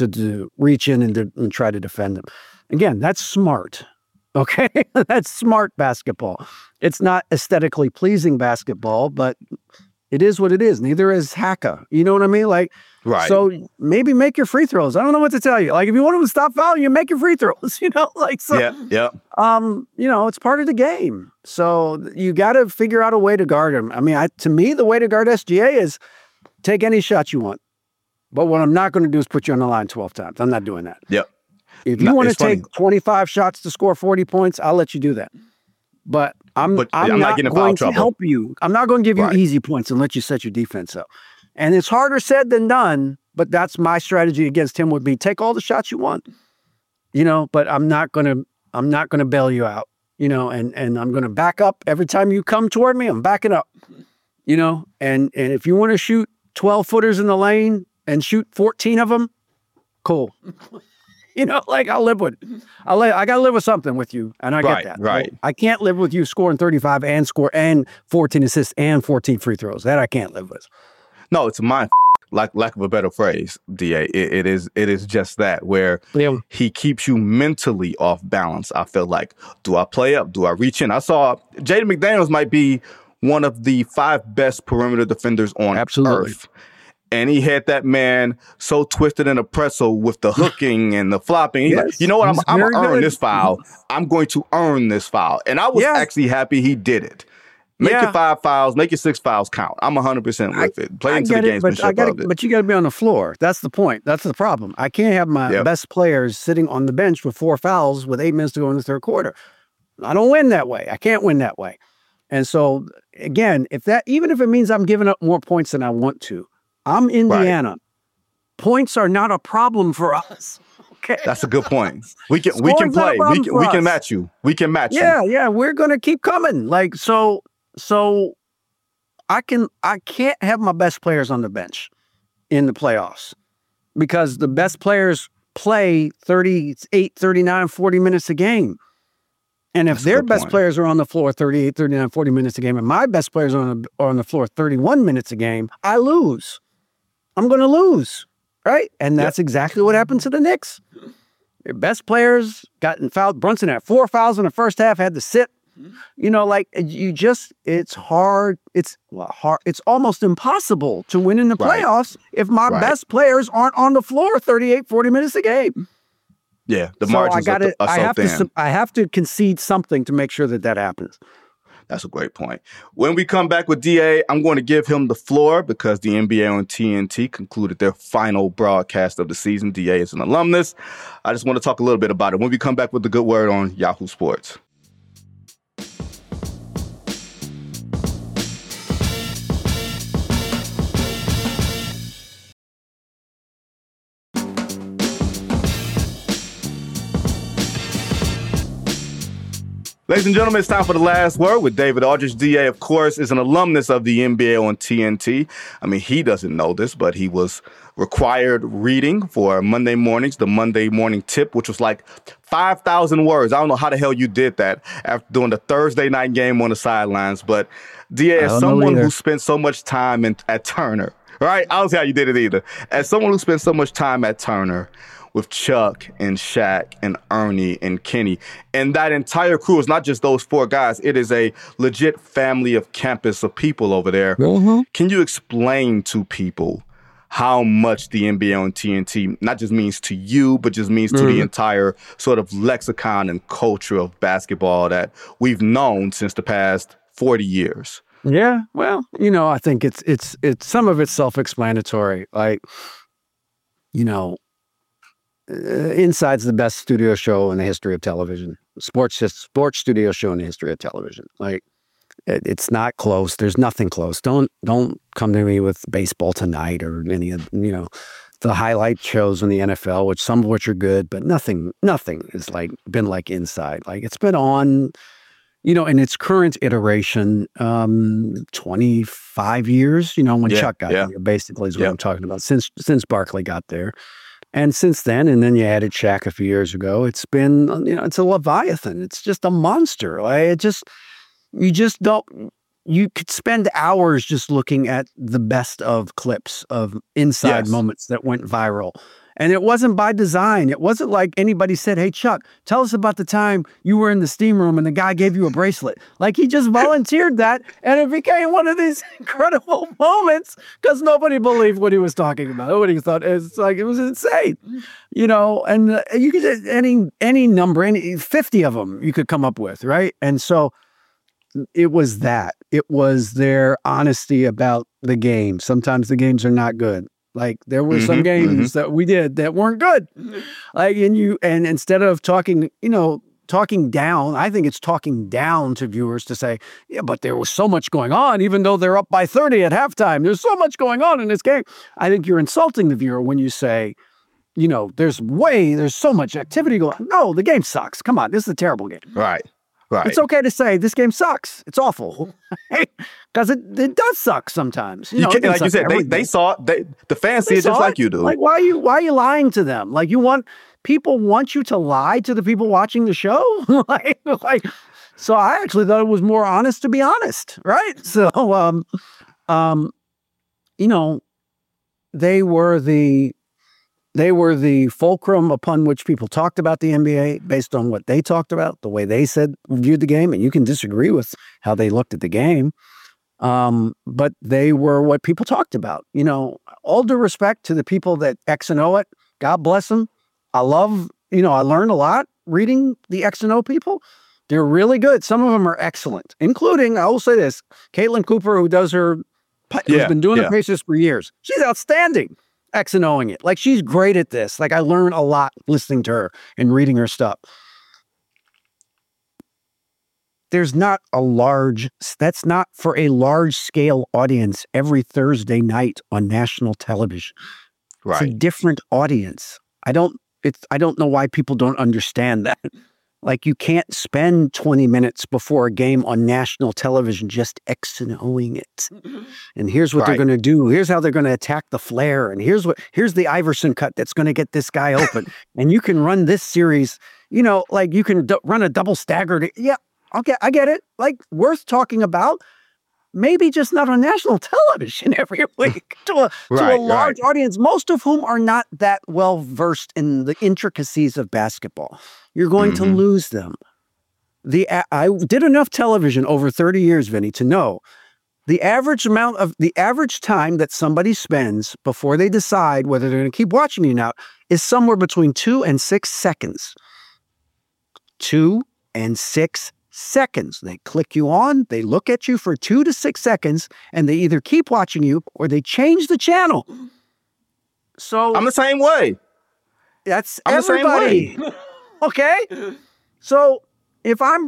reach in and try to defend him. Again, that's smart. Okay, that's smart basketball. It's not aesthetically pleasing basketball, but it is what it is. Neither is Haka. You know what I mean? Like, so maybe make your free throws. I don't know what to tell you. Like, if you want them to stop fouling, you make your free throws. You know, like, so.
Yeah.
You know, it's part of the game. So you got to figure out a way to guard him. I mean, to me, the way to guard SGA is take any shot you want. But what I'm not going to do is put you on the line 12 times. I'm not doing that.
Yep.
If you want to take 25 shots to score 40 points, I'll let you do that. But I'm not going to help you. I'm not going to give you easy points and let you set your defense up. And it's harder said than done, but that's my strategy against him would be take all the shots you want. You know, but I'm not going to bail you out, you know, and I'm going to back up every time you come toward me. I'm backing up. You know, and if you want to shoot 12 footers in the lane and shoot 14 of them, cool. You know, like I'll live with it. I got to live with something with you, and I get that.
Right.
I can't live with you scoring 35 and 14 assists and 14 free throws. That I can't live with.
No, it's mine. Like lack of a better phrase, DA. It is just that where he keeps you mentally off balance. I feel like, do I play up? Do I reach in? I saw Jaden McDaniels might be one of the 5 best perimeter defenders on earth. And he had that man so twisted in a pretzel with the hooking and the flopping. He's like, you know what? I'm going to earn this foul. I'm going to earn this foul. And I was actually happy he did it. Make your 5 fouls, make your 6 fouls count. I'm 100% with it. Play into the gamesmanship of it.
But you got to be on the floor. That's the point. That's the problem. I can't have my best players sitting on the bench with 4 fouls with 8 minutes to go in the third quarter. I don't win that way. I can't win that way. And so, again, even if it means I'm giving up more points than I want to, I'm Indiana. Right. Points are not a problem for us. Okay.
That's a good point. We can play. We can match you. We can match you.
Yeah. We're gonna keep coming. Like so I can't have my best players on the bench in the playoffs because the best players play 38, 39, 40 minutes a game. And if their best players are on the floor 38, 39, 40 minutes a game, and my best players are on the floor 31 minutes a game, I lose. I'm going to lose, right? And that's exactly what happened to the Knicks. Their best players got fouled. Brunson had 4 fouls in the first half, had to sit. You know, like it's hard. It's hard. It's almost impossible to win in the playoffs if my best players aren't on the floor 38, 40 minutes a game.
Yeah, the margins are so thin.
I have to concede something to make sure that happens.
That's a great point. When we come back with DA, I'm going to give him the floor because the NBA on TNT concluded their final broadcast of the season. DA is an alumnus. I just want to talk a little bit about it when we come back with the good word on Yahoo Sports. Ladies and gentlemen, it's time for the last word with David Aldridge. DA, of course, is an alumnus of the NBA on TNT. I mean, he doesn't know this, but he was required reading for Monday mornings, the Monday morning tip, which was like 5,000 words. I don't know how the hell you did that after doing the Thursday night game on the sidelines. But DA, as someone who spent so much time at Turner, right? I don't see how you did it either. As someone who spent so much time at Turner, with Chuck and Shaq and Ernie and Kenny. And that entire crew is not just those four guys. It is a legit family of campus of people over there. Mm-hmm. Can you explain to people how much the NBA on TNT not just means to you, but just means to the entire sort of lexicon and culture of basketball that we've known since the past 40 years?
Yeah, well, you know, I think it's some of it's self-explanatory. Like, you know, Inside's the best studio show in the history of television. Sports studio show in the history of television. Like, it's not close. There's nothing close. Don't come to me with Baseball Tonight or any of, you know, the highlight shows in the NFL, which some of which are good, but nothing is like been like Inside. Like, it's been on, you know, in its current iteration, 25 years. You know, when Chuck got here, basically is what I'm talking about. Since Barkley got there. And since then, and then you added Shaq a few years ago, it's been, you know, it's a Leviathan. It's just a monster. Like, you could spend hours just looking at the best of clips of Inside moments that went viral. And it wasn't by design. It wasn't like anybody said, hey, Chuck, tell us about the time you were in the steam room and the guy gave you a bracelet. Like, he just volunteered that, and it became one of these incredible moments because nobody believed what he was talking about. Nobody thought, it's like, it was insane. You know, and you could, any number, 50 of them you could come up with, right? And so it was that. It was their honesty about the game. Sometimes the games are not good. Like, there were some games that we did that weren't good. Like, and instead of talking down, I think it's talking down to viewers to say, yeah, but there was so much going on, even though they're up by 30 at halftime. There's so much going on in this game. I think you're insulting the viewer when you say, you know, there's so much activity going on. No, the game sucks. Come on, this is a terrible game.
Right.
It's okay to say this game sucks. It's awful. Because it does suck sometimes. You know,
like you said, they saw it. The fans see it just like you do.
Like, why are you lying to them? Like, people want you to lie to the people watching the show? So I actually thought it was more honest to be honest, right? So, you know, they were the fulcrum upon which people talked about the NBA based on what they talked about, the way they viewed the game. And you can disagree with how they looked at the game. But they were what people talked about. You know, all due respect to the people that X and O it, God bless them. I learned a lot reading the X and O people. They're really good. Some of them are excellent, including, I will say this, Caitlin Cooper, who does who's been doing the Pacers for years. She's outstanding. X and O'ing it. Like, she's great at this. Like, I learned a lot listening to her and reading her stuff. That's not for a large scale audience every Thursday night on national television. Right. It's a different audience. I don't know why people don't understand that. Like, you can't spend 20 minutes before a game on national television just X and O'ing it. And here's what they're going to do. Here's how they're going to attack the flare. And here's the Iverson cut that's going to get this guy open. And you can run this series, you know, like you can run a double stagger. Yeah, okay, I get it. Like, worth talking about. Maybe just not on national television every week to a large audience, most of whom are not that well versed in the intricacies of basketball. You're going to lose them. I did enough television over 30 years, Vinny, to know the average time that somebody spends before they decide whether they're going to keep watching you now is somewhere between 2 and 6 seconds. 2 and 6 seconds. They click you on, they look at you for 2 to 6 seconds, and they either keep watching you or they change the channel. So
I'm the same way.
That's everybody. Okay? So if I'm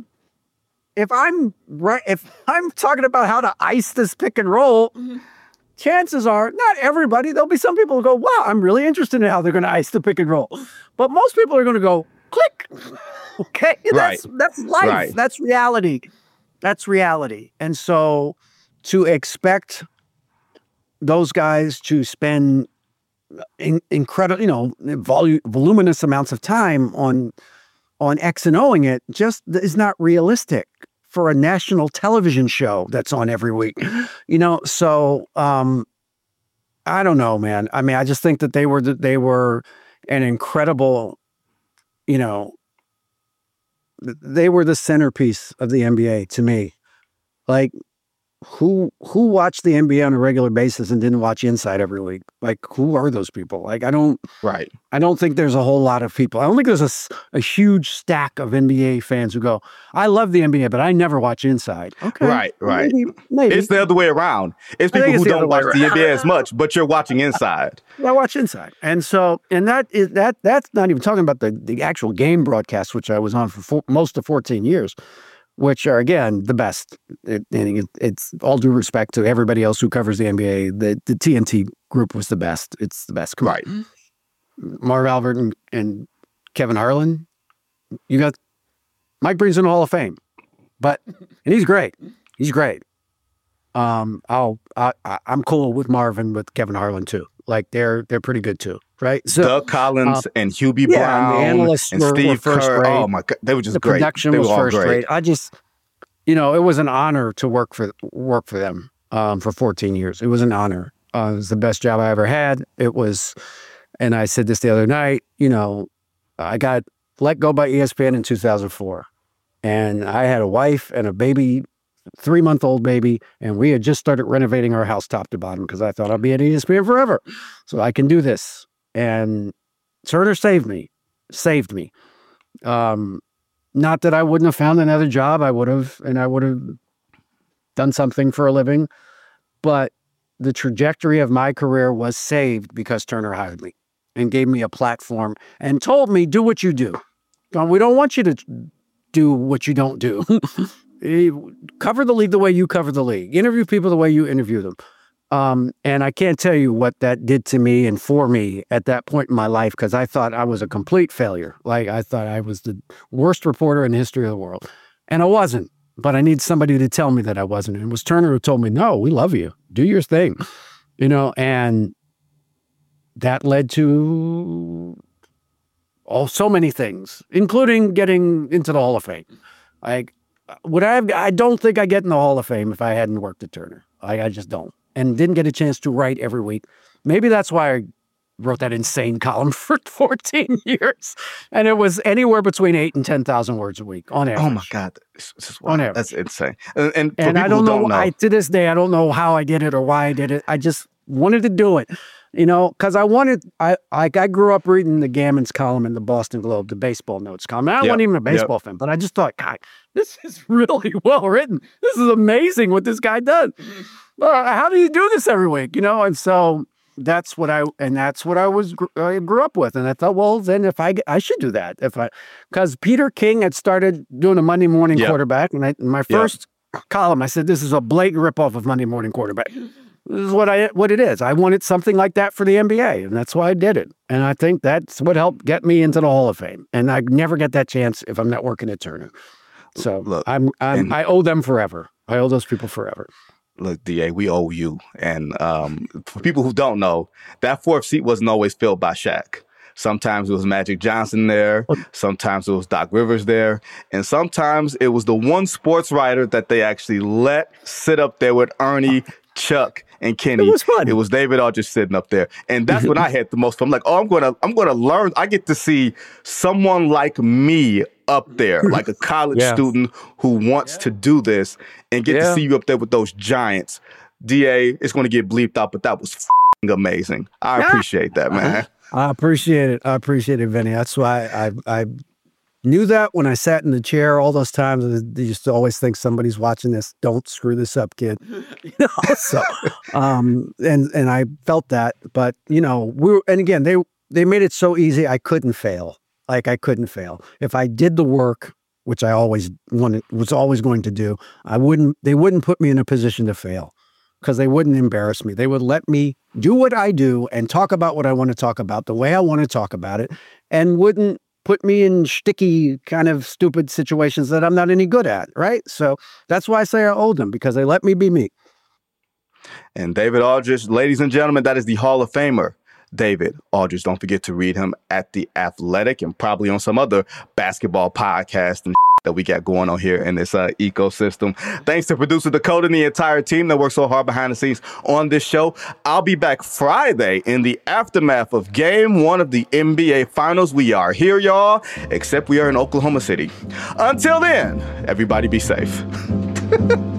talking about how to ice this pick and roll, chances are not everybody. There'll be some people who go, wow, I'm really interested in how they're going to ice the pick and roll. But most people are going to go, click. Okay. That's life. Right. That's reality. That's reality. And so to expect those guys to spend incredible, voluminous amounts of time on X and O'ing it just is not realistic for a national television show that's on every week, So I don't know, man. I mean, I just think that they were an incredible, they were the centerpiece of the NBA to me. Like, who watched the NBA on a regular basis and didn't watch Inside every week? Like, who are those people? Like, I don't think there's a whole lot of people. I don't think there's a huge stack of NBA fans who go, I love the NBA, but I never watch Inside. Okay.
Right.
Maybe.
It's the other way around. It's people who don't watch the NBA as much, but you're watching Inside.
I watch Inside. And so, that's not even talking about the actual game broadcast, which I was on for most of 14 years. Which are, again, the best. It's all due respect to everybody else who covers the NBA. The TNT group was the best. It's the best. Come on. Marv Albert and Kevin Harlan. You got Mike Breen's in the Hall of Fame, and he's great. He's great. I'm cool with Marv and with Kevin Harlan too. Like they're pretty good too, right? So,
Doug Collins and Hubie Brown,
and the analysts
and Steve
were first
Kerr.
rate.
Oh my God, they were just
the
great.
Production was first rate. I just, it was an honor to work for them for 14 years. It was an honor. It was the best job I ever had. It was, and I said this the other night. I got let go by ESPN in 2004, and I had a wife and a baby. 3-month-old baby, and we had just started renovating our house top to bottom because I thought I'd be at ESPN forever, so I can do this. And Turner saved me. Not that I wouldn't have found another job. I would have done something for a living, but the trajectory of my career was saved because Turner hired me and gave me a platform and told me, do what you do. We don't want you to do what you don't do. Cover the league the way you cover the league. Interview people the way you interview them. And I can't tell you what that did to me and for me at that point in my life, because I thought I was a complete failure. Like, I thought I was the worst reporter in the history of the world. And I wasn't. But I need somebody to tell me that I wasn't. And it was Turner who told me, no, we love you. Do your thing. And that led to so many things, including getting into the Hall of Fame. I don't think I get in the Hall of Fame if I hadn't worked at Turner. I just don't. And didn't get a chance to write every week. Maybe that's why I wrote that insane column for 14 years. And it was anywhere between 8,000 and 10,000 words a week on average.
Oh my God.
On average.
That's insane. And
I don't know. To this day, I don't know how I did it or why I did it. I just wanted to do it. Because I grew up reading the Gammon's column in the Boston Globe, the baseball notes column. I wasn't even a baseball fan, but I just thought, God, this is really well written. This is amazing what this guy does. How do you do this every week? And so that's what I grew up with. And I thought, well, then if I should do that. Because Peter King had started doing a Monday morning quarterback. And in my first column, I said, this is a blatant ripoff of Monday morning quarterback. This is what it is. I wanted something like that for the NBA, and that's why I did it. And I think that's what helped get me into the Hall of Fame. And I never get that chance if I'm not working at Turner. So look, I owe them forever. I owe those people forever.
Look, DA, we owe you. And for people who don't know, that fourth seat wasn't always filled by Shaq. Sometimes it was Magic Johnson there. Sometimes it was Doc Rivers there. And sometimes it was the one sports writer that they actually let sit up there with Ernie, Chuck, and Kenny.
It was fun.
It was David Aldridge sitting up there. And that's when I had the most fun. I'm like, oh, I'm gonna learn. I get to see someone like me up there, like a college student who wants to do this, and get to see you up there with those giants. DA, it's going to get bleeped out, but that was amazing. I appreciate that, man.
I appreciate it. I appreciate it, Vinny. That's why I knew that when I sat in the chair all those times. I used to always think somebody's watching this. Don't screw this up, kid. So, and I felt that. But and again, they made it so easy. I couldn't fail. Like I couldn't fail if I did the work, which I always was always going to do. They wouldn't put me in a position to fail, because they wouldn't embarrass me. They would let me do what I do and talk about what I want to talk about the way I want to talk about it, and wouldn't put me in sticky kind of stupid situations that I'm not any good at, right? So that's why I say I owed them, because they let me be me.
And David Aldridge, ladies and gentlemen, that is the Hall of Famer, David Aldridge. Don't forget to read him at The Athletic and probably on some other basketball podcast and that we got going on here in this ecosystem. Thanks to producer Dakota and the entire team that works so hard behind the scenes on this show. I'll be back Friday in the aftermath of Game 1 of the NBA Finals. We are here, y'all, except we are in Oklahoma City. Until then, everybody be safe.